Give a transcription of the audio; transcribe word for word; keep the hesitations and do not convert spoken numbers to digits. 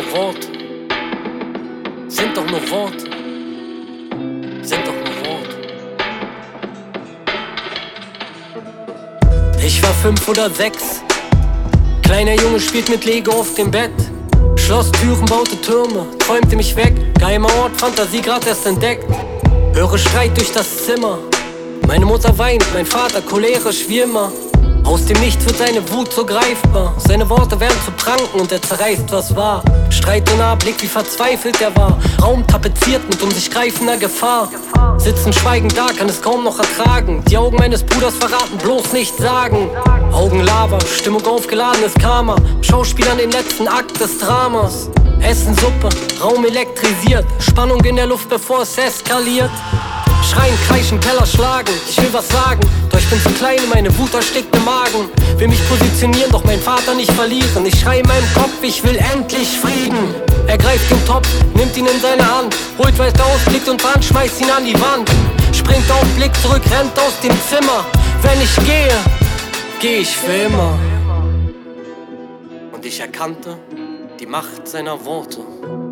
Worte, sind doch nur Worte, sind doch nur Worte. Ich war fünf oder sechs, kleiner Junge spielt mit Lego auf dem Bett. Schloss Türen, baute Türme, träumte mich weg. Geheimer Ort, Fantasie grad erst entdeckt. Höre Streit durch das Zimmer. Meine Mutter weint, mein Vater cholerisch wie immer. Aus dem Nichts wird seine Wut so greifbar. Seine Worte werden zu Pranken und er zerreißt, was war. Streit so nah, Blick wie verzweifelt er war. Raum tapeziert mit um sich greifender Gefahr. Sitzen schweigend da, kann es kaum noch ertragen. Die Augen meines Bruders verraten, bloß nicht sagen. Augen Lava, Stimmung aufgeladenes Karma. Schauspielern den letzten Akt des Dramas. Essen Suppe, Raum elektrisiert. Spannung in der Luft, bevor es eskaliert. Schreien, kreischen, Keller schlagen, ich will was sagen, doch ich bin zu klein, meine Wut erstickt im Magen. Will mich positionieren, doch meinen Vater nicht verlieren. Ich schrei in meinem Kopf, ich will endlich Frieden. Er greift den Topf, nimmt ihn in seine Hand, holt weiter aus, blickt und Wand, schmeißt ihn an die Wand. Springt auf, Blick zurück, rennt aus dem Zimmer. Wenn ich gehe, geh ich für immer. Und ich erkannte die Macht seiner Worte.